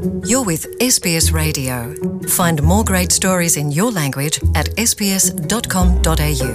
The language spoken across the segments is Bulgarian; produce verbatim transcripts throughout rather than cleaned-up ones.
You're with Ес Би Ес Radio. Find more great stories in your language at ес би ес дот ком дот ей ю.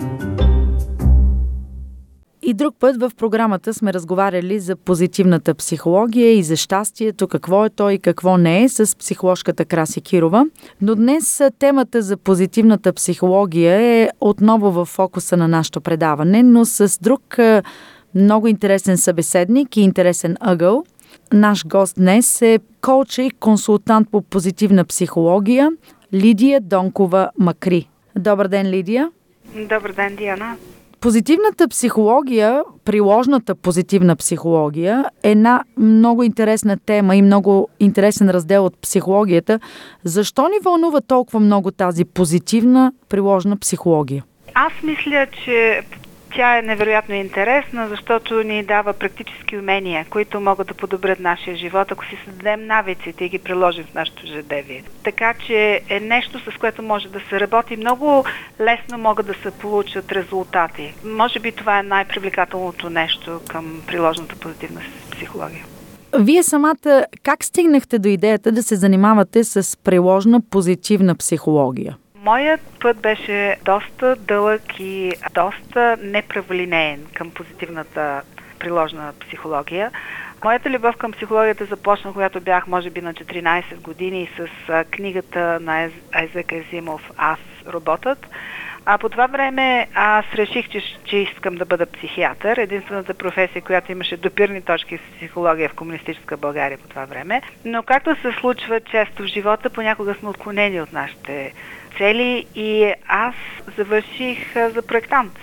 И друг път в програмата сме разговаряли за позитивната психология и за щастието, какво е то и какво не е, с психоложката Краси Кирова. Но днес темата за позитивната психология е отново в фокуса на нашето предаване, но с друг много интересен събеседник и интересен ъгъл. Наш гост днес е коуч и консултант по позитивна психология Лидия Донкова-Макри. Добър ден, Лидия! Добър ден, Диана! Позитивната психология, приложната позитивна психология е една много интересна тема и много интересен раздел от психологията. Защо ни вълнува толкова много тази позитивна приложна психология? Аз мисля, че тя е невероятно интересна, защото ни дава практически умения, които могат да подобрят нашия живот, ако си създадем навиците и ги приложим в нашето ежедневие. Така че е нещо, с което може да се работи. Много лесно могат да се получат резултати. Може би това е най-привлекателното нещо към приложната позитивна психология. Вие самата как стигнахте до идеята да се занимавате с приложна позитивна психология? Моят път беше доста дълъг и доста неправолинеен към позитивната приложна психология. Моята любов към психологията започна, когато бях може би на четиринайсет години с книгата на Айзек Азимов «Аз, роботът». А по това време аз реших, че, че искам да бъда психиатър. Единствената професия, която имаше допирни точки с психология в комунистическа България по това време. Но както се случва често в живота, понякога сме отклонени от нашите цели и аз завърших за проектант.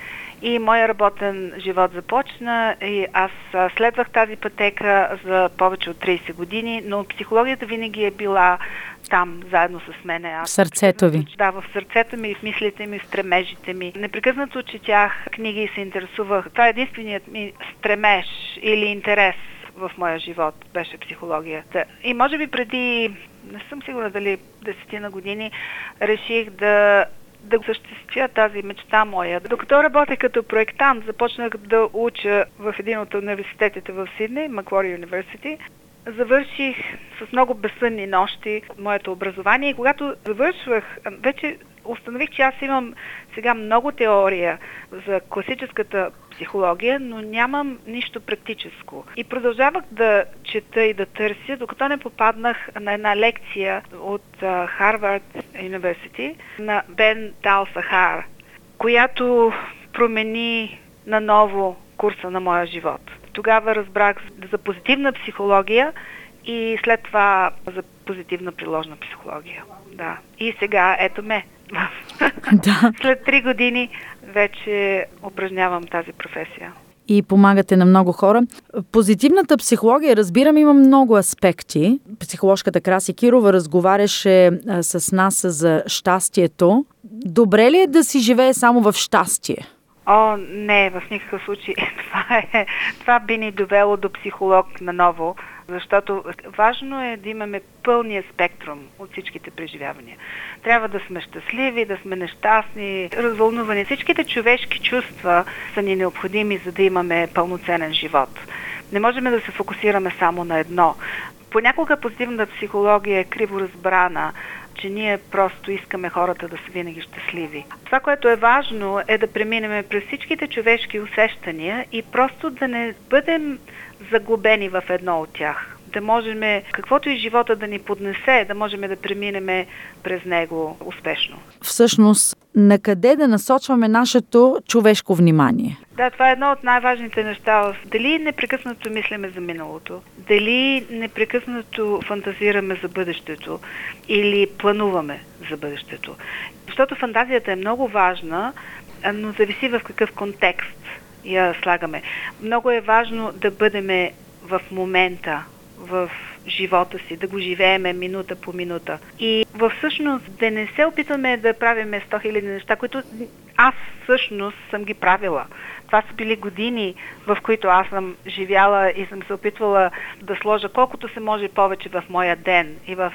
И моя работен живот започна и аз следвах тази пътека за повече от трийсет години, но психологията винаги е била там, заедно с мене. Аз, в сърцето ви? Да, в сърцето ми, в мислите ми, в стремежите ми. Непрекъснато четях книги и се интересувах. Това е единственият ми стремеж или интерес в моя живот беше психологията. И може би преди, не съм сигурна дали десетина години, реших да да осъществя тази мечта моя. Докато работех като проектант, започнах да уча в един от университетите в Сидней, Macquarie University. Завърших с много безсънни нощи моето образование и когато завършвах, вече установих, че аз имам сега много теория за класическата психология, но нямам нищо практическо. И продължавах да чета и да търся, докато не попаднах на една лекция от Харвард Университи на Бен Тал-Сахар, която промени наново курса на моя живот. Тогава разбрах за позитивна психология и след това за позитивна приложна психология. Да. И сега ето ме. Да. След три години вече упражнявам тази професия. И помагате на много хора. Позитивната психология, разбирам, има много аспекти. Психоложката Краси Кирова разговаряше а, с нас за щастието. Добре ли е да си живее само в щастие? О, не, в никакъв случай. Това, е, това би ни довело до психолог наново, защото важно е да имаме пълния спектрум от всичките преживявания. Трябва да сме щастливи, да сме нещастни, развълнувани. Всичките човешки чувства са ни необходими, за да имаме пълноценен живот. Не можем да се фокусираме само на едно. Понякога позитивната психология е криво разбрана, че ние просто искаме хората да са винаги щастливи. Това, което е важно, е да преминем през всичките човешки усещания и просто да не бъдем заглобени в едно от тях. Да можем, каквото и живота да ни поднесе, да можем да преминем през него успешно. Всъщност, на къде да насочваме нашето човешко внимание? Да, това е едно от най-важните неща. Дали непрекъснато мислиме за миналото, дали непрекъснато фантазираме за бъдещето или плануваме за бъдещето. Защото фантазията е много важна, но зависи в какъв контекст я слагаме. Много е важно да бъдем в момента, в живота си, да го живееме минута по минута. И всъщност да не се опитваме да правиме сто хиляди неща, които аз всъщност съм ги правила. Това са били години, в които аз съм живяла и съм се опитвала да сложа колкото се може повече в моя ден и в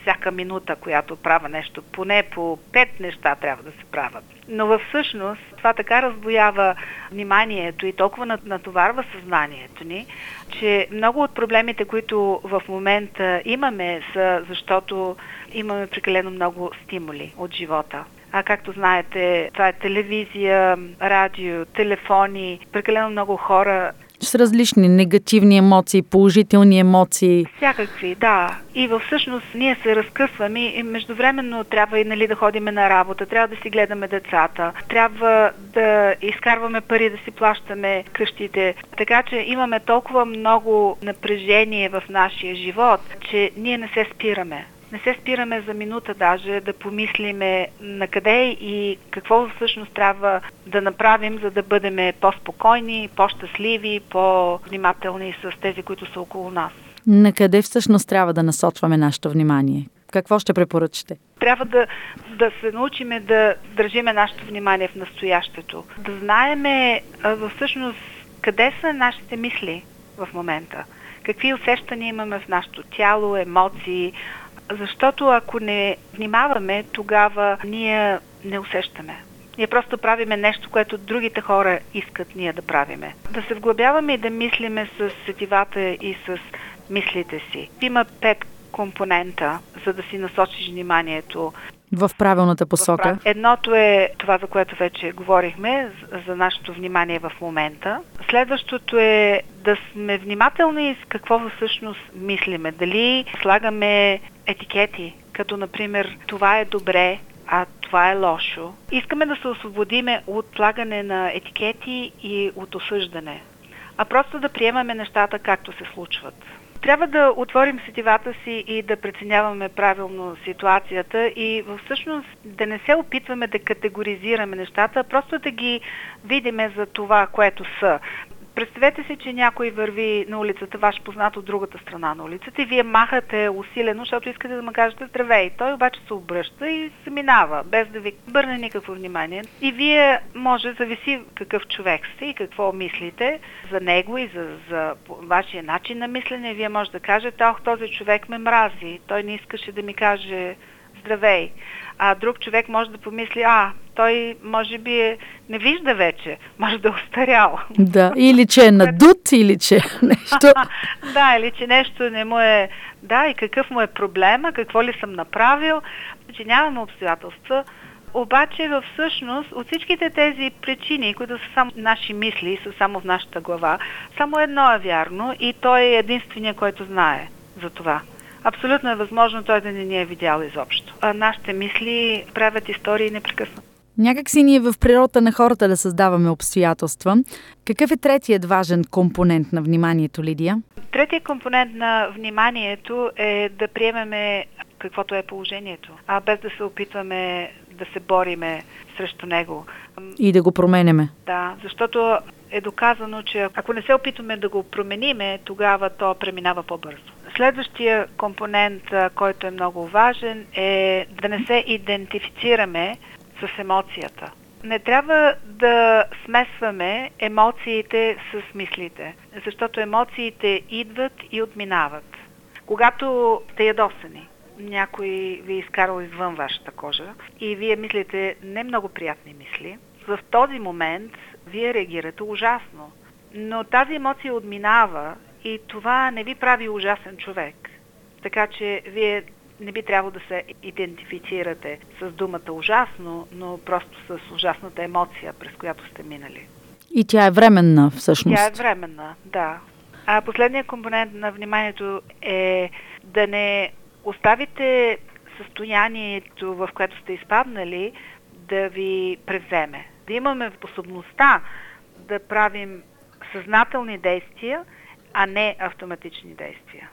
всяка минута, която правя нещо. Поне по пет неща трябва да се правят. Но във всъщност това така разбоява вниманието и толкова натоварва съзнанието ни, че много от проблемите, които в момента имаме, са защото имаме прекалено много стимули от живота. А както знаете, това е телевизия, радио, телефони, прекалено много хора. С различни негативни емоции, положителни емоции. Всякакви, да. И във всъщност ние се разкъсваме и междувременно трябва и нали, да ходиме на работа, трябва да си гледаме децата, трябва да изкарваме пари, да си плащаме къщите. Така че имаме толкова много напрежение в нашия живот, че ние не се спираме. Не се спираме за минута даже да помислиме на къде и какво всъщност трябва да направим, за да бъдем по-спокойни, по-щастливи, по-внимателни с тези, които са около нас. На къде всъщност трябва да насочваме нашето внимание? Какво ще препоръчате? Трябва да, да се научиме да държиме нашето внимание в настоящето. Да знаеме всъщност къде са нашите мисли в момента. Какви усещания имаме в нашето тяло, емоции. Защото ако не внимаваме, тогава ние не усещаме. Ние просто правиме нещо, което другите хора искат ние да правиме. Да се вглъбяваме и да мислиме с сетивата и с мислите си. Има пет компонента, за да си насочиш вниманието в правилната посока. Едното е това, за което вече говорихме, за нашето внимание в момента. Следващото е да сме внимателни с какво всъщност мислиме. Дали слагаме етикети, като например това е добре, а това е лошо. Искаме да се освободиме от слагане на етикети и от осъждане, а просто да приемаме нещата както се случват. Трябва да отворим сетивата си и да преценяваме правилно ситуацията и всъщност да не се опитваме да категоризираме нещата, а просто да ги видиме за това, което са. Представете си, че някой върви на улицата, ваш познат от другата страна на улицата и вие махате усилено, защото искате да му кажете здравей. Той обаче се обръща и се минава, без да ви бърне никакво внимание. И вие може, зависи какъв човек сте и какво мислите за него и за, за вашия начин на мислене. Вие може да кажете, ох, този човек ме мрази, той не искаше да ми каже здравей. А друг човек може да помисли, а, той може би е, не вижда вече, може да е остарял. Да, или че е надут, или че нещо. Да, или че нещо не му е, да, и какъв му е проблема, какво ли съм направил, че нямаме обстоятелства. Обаче във всъщност от всичките тези причини, които са само наши мисли, са само в нашата глава, само едно е вярно и той е единствения, който знае за това. Абсолютно е възможно той да не ни е видял изобщо. А нашите мисли правят истории непрекъснато. Някак си ние в природата на хората да създаваме обстоятелства. Какъв е третият важен компонент на вниманието, Лидия? Третият компонент на вниманието е да приемеме каквото е положението, а без да се опитваме да се бориме срещу него. И да го променяме. Да, защото е доказано, че ако не се опитваме да го промениме, тогава то преминава по-бързо. Следващия компонент, който е много важен, е да не се идентифицираме с емоцията. Не трябва да смесваме емоциите с мислите, защото емоциите идват и отминават. Когато сте ядосани, някой ви е изкарал извън вашата кожа и вие мислите не много приятни мисли, в този момент вие реагирате ужасно. Но тази емоция отминава и това не ви прави ужасен човек. Така че вие не би трябвало да се идентифицирате с думата ужасно, но просто с ужасната емоция, през която сте минали. И тя е временна, всъщност. Тя е временна, да. А последният компонент на вниманието е да не оставите състоянието, в което сте изпаднали, да ви превземе. Да имаме способността да правим съзнателни действия, а не автоматични действия.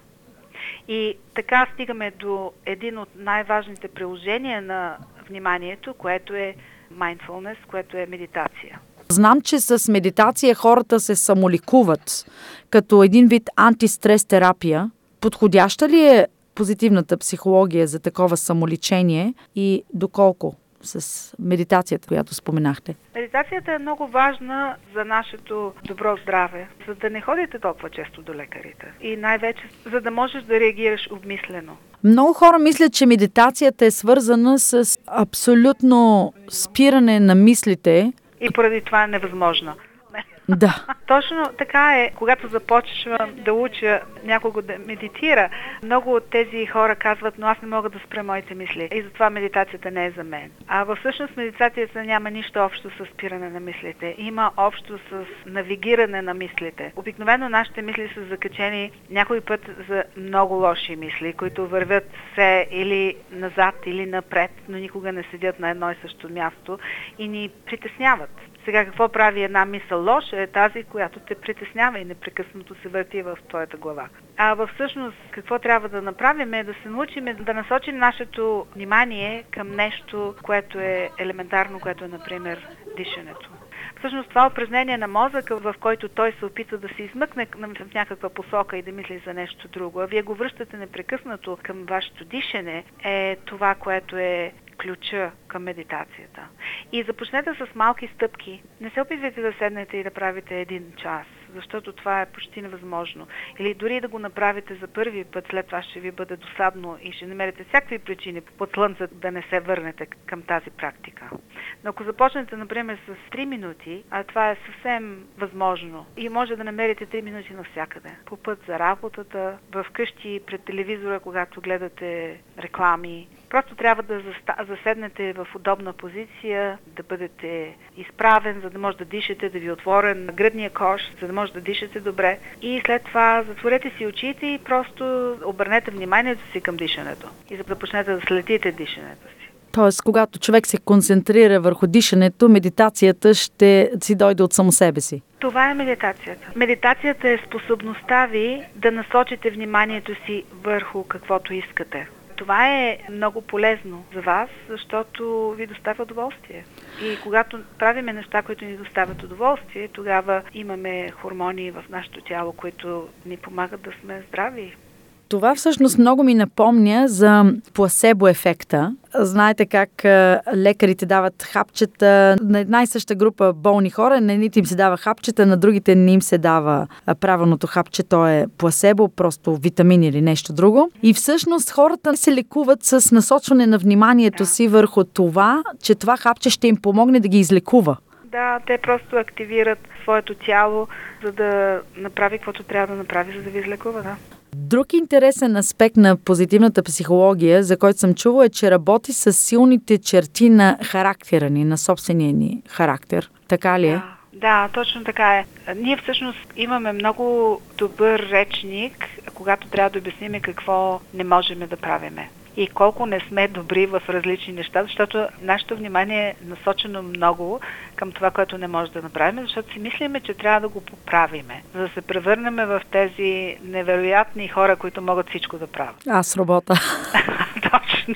И така стигаме до един от най-важните приложения на вниманието, което е mindfulness, което е медитация. Знам, че с медитация хората се самоликуват като един вид антистрес терапия. Подходяща ли е позитивната психология за такова самоличение и доколко с медитацията, която споменахте? Медитацията е много важна за нашето добро здраве, за да не ходите толкова често до лекарите. И най-вече, за да можеш да реагираш обмислено. Много хора мислят, че медитацията е свързана с абсолютно спиране на мислите. И поради това е невъзможно. Да. Точно така е. Когато започвам да уча някого да медитира, много от тези хора казват, но аз не мога да спра моите мисли и затова медитацията не е за мен. А във всъщност медитацията няма нищо общо с спиране на мислите. Има общо с навигиране на мислите. Обикновено нашите мисли са закачени някой път за много лоши мисли, които вървят все или назад, или напред, но никога не седят на едно и също място и ни притесняват. Сега какво прави една мисъл лоша е тази, която те притеснява и непрекъснато се върти в твоята глава. А във всъщност какво трябва да направим е да се научим да насочим нашето внимание към нещо, което е елементарно, което е, например, дишането. Всъщност това упражнение на мозъка, в който той се опитва да се измъкне в някаква посока и да мисли за нещо друго, а вие го връщате непрекъснато към вашето дишане, е това, което е ключа към медитацията. И започнете с малки стъпки. Не се опитвайте да седнете и да правите един час, защото това е почти невъзможно. Или дори да го направите за първи път, след това ще ви бъде досадно и ще намерите всякакви причини под слънцето да не се върнете към тази практика. Но ако започнете, например, с три минути, а това е съвсем възможно, и може да намерите три минути навсякъде. По път за работата, в къщи, пред телевизора, когато гледате реклами. Просто трябва да заседнете в удобна позиция, да бъдете изправен, за да може да дишате, да ви е отворен гръдния кош, за да може да дишате добре. И след това затворете си очите и просто обърнете вниманието си към дишането. И започнете да следите дишането си. Тоест, когато човек се концентрира върху дишането, медитацията ще си дойде от само себе си. Това е медитацията. Медитацията е способността ви да насочите вниманието си върху каквото искате. Това е много полезно за вас, защото ви доставя удоволствие. И когато правиме неща, които ни доставят удоволствие, тогава имаме хормони в нашето тяло, които ни помагат да сме здрави. Това всъщност много ми напомня за пласебо ефекта. Знаете как лекарите дават хапчета на една и съща група болни хора, на едните им се дава хапчета, на другите не им се дава правилното хапче, то е пласебо, просто витамин или нещо друго. И всъщност хората се лекуват с насочване на вниманието си върху това, че това хапче ще им помогне да ги излекува. Да, те просто активират своето тяло, за да направи каквото трябва да направи, за да ви излекува, да. Друг интересен аспект на позитивната психология, за който съм чувала, е, че работи с силните черти на характера ни, на собствения ни характер. Така ли е? Да, да, точно така е. Ние всъщност имаме много добър речник, когато трябва да обясним какво не можем да правиме. И колко не сме добри в различни неща, защото нашето внимание е насочено много към това, което не може да направим, защото си мислиме, че трябва да го поправиме, за да се превърнем в тези невероятни хора, които могат всичко да правят. Аз робота. Точно.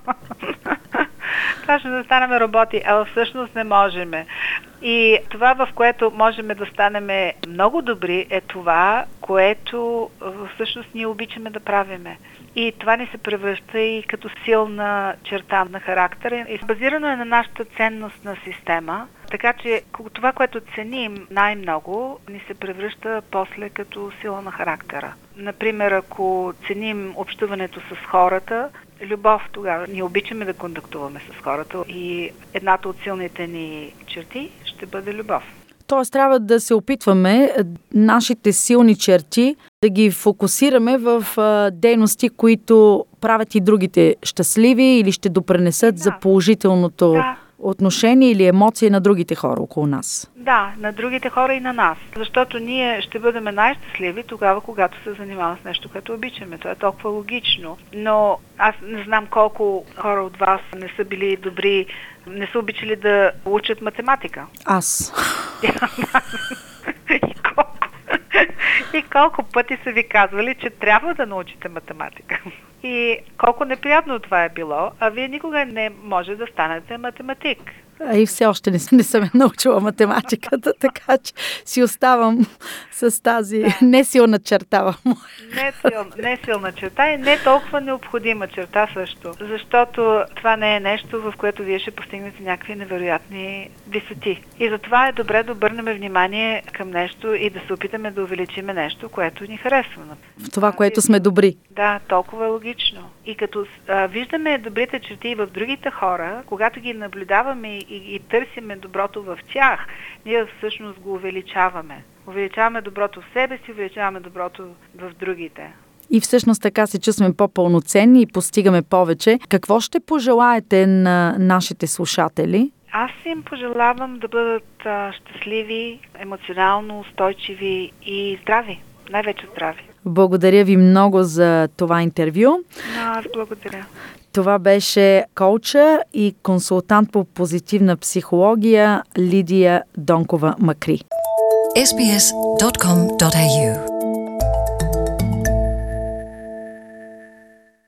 Точно да станем роботи, а всъщност не можем. И това, в което можем да станем много добри, е това, което всъщност ние обичаме да правиме. И това ни се превръща и като силна черта на характера. И базирано е на нашата ценностна система, така че това, което ценим най-много, ни се превръща после като сила на характера. Например, ако ценим общуването с хората, любов, тогава ние обичаме да контактуваме с хората и едната от силните ни черти ще бъде любов. Тоест трябва да се опитваме нашите силни черти да ги фокусираме в а, дейности, които правят и другите щастливи или ще допренесат да. за положителното да. отношение или емоции на другите хора около нас. Да, на другите хора и на нас. Защото ние ще бъдем най-щастливи тогава, когато се занимаваме с нещо, което обичаме. Това е толкова логично. Но аз не знам колко хора от вас не са били добри, не са обичали да учат математика. Аз. И колко? И колко пъти са ви казвали, че трябва да научите математика. И колко неприятно това е било, а вие никога не може да станете математик. А и все още не, не съм научила математиката, така че си оставам с тази да. несилна черта в моя. Не, сил, не силна черта и не толкова необходима черта също, защото това не е нещо, в което вие ще постигнете някакви невероятни висоти. И затова е добре да обърнем внимание към нещо и да се опитаме да увеличиме нещо, което ни харесва. В това, което сме добри. Да, толкова е логично. И като а, виждаме добрите черти в другите хора, когато ги наблюдаваме и, и, и търсиме доброто в тях, ние всъщност го увеличаваме. Увеличаваме доброто в себе си, увеличаваме доброто в другите. И всъщност така се чувстваме по-пълноценни и постигаме повече. Какво ще пожелаете на нашите слушатели? Аз им пожелавам да бъдат а, щастливи, емоционално устойчиви и здрави. Най-вече здрави. Благодаря ви много за това интервю. Аз благодаря. Това беше коуча и консултант по позитивна психология Лидия Донкова-Макри. ес би ес точка ком точка ей ю